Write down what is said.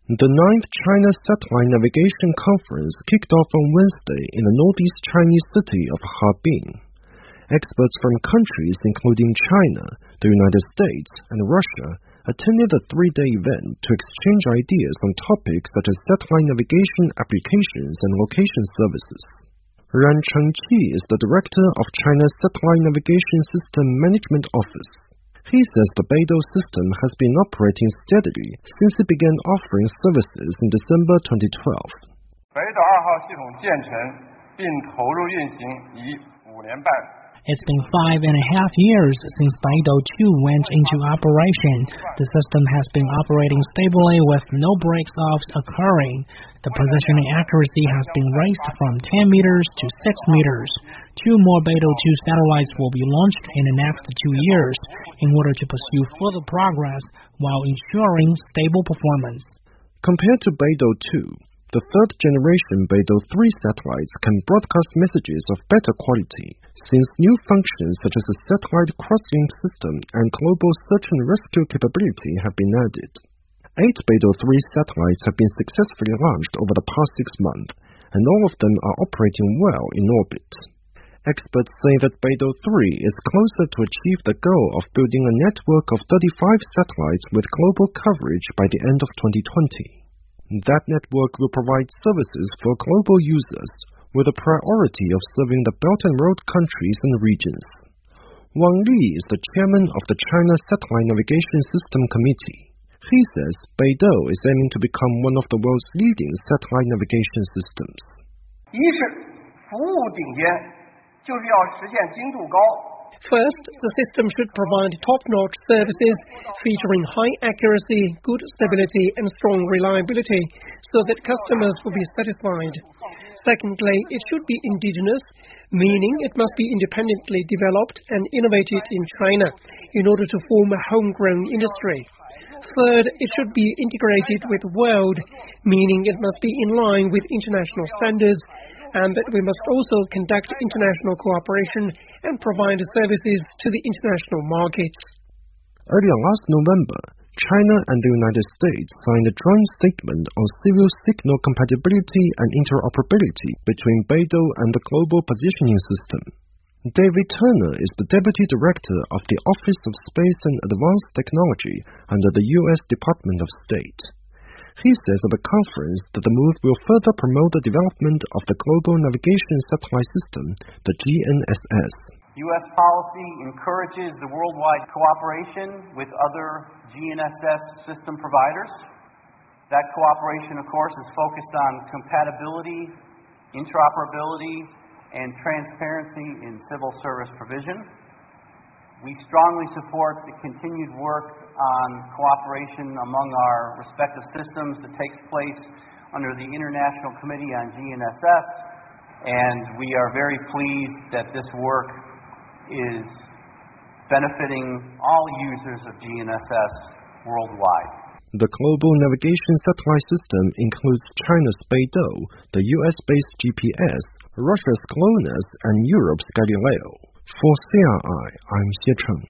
The 9th China Satellite Navigation Conference kicked off on Wednesday in the northeast Chinese city of Harbin. Experts from countries including China, the United States, and Russia attended the three-day event to exchange ideas on topics such as satellite navigation applications and location services. Ran Chengqi is the director of China's Satellite Navigation System Management Office. He says the Beidou system has been operating steadily since it began offering services in December 2012. 北斗2号系统建成并投入运行已5年半。 It's been 5.5 years since Beidou 2 went into operation. The system has been operating stably with no breaks-offs occurring. The positioning accuracy has been raised from 10 meters to 6 meters. 2 more Beidou 2 satellites will be launched in the next 2 years in order to pursue further progress while ensuring stable performance. Compared to Beidou 2, the third-generation Beidou 3 satellites can broadcast messages of better quality, since new functions such as a satellite crosslink system and global search and rescue capability have been added. 8 Beidou 3 satellites have been successfully launched over the past 6 months, and all of them are operating well in orbit. Experts say that Beidou 3 is closer to achieve the goal of building a network of 35 satellites with global coverage by the end of 2020. That network will provide services for global users, with a priority of serving the Belt and Road countries and regions. Wang Li is the chairman of the China Satellite Navigation System Committee. He says Beidou is aiming to become one of the world's leading satellite navigation systems. 一是服务顶尖，就是要实现精度高。 First, the system should provide top-notch services featuring high accuracy, good stability, and strong reliability so that customers will be satisfied. Secondly, it should be indigenous, meaning it must be independently developed and innovated in China in order to form a homegrown industry. Third, it should be integrated with the world, meaning it must be in line with international standards, and that we must also conduct international cooperation and provide services to the international markets. Earlier last November, China and the United States signed a joint statement on civil signal compatibility and interoperability between Beidou and the Global Positioning System. David Turner is the Deputy Director of the Office of Space and Advanced Technology under the U.S. Department of State. He says at the conference that the move will further promote the development of the Global Navigation Satellite System, the GNSS. U.S. policy encourages the worldwide cooperation with other GNSS system providers. That cooperation, of course, is focused on compatibility, interoperability, and transparency in civil service provision. We strongly support the continued work on cooperation among our respective systems that takes place under the International Committee on GNSS, and we are very pleased that this work is benefiting all users of GNSS worldwide. The Global Navigation Satellite System includes China's Beidou, the US-based GPS, Russia's GLONASS, and Europe's Galileo. For CRI, I'm Xie Cheng.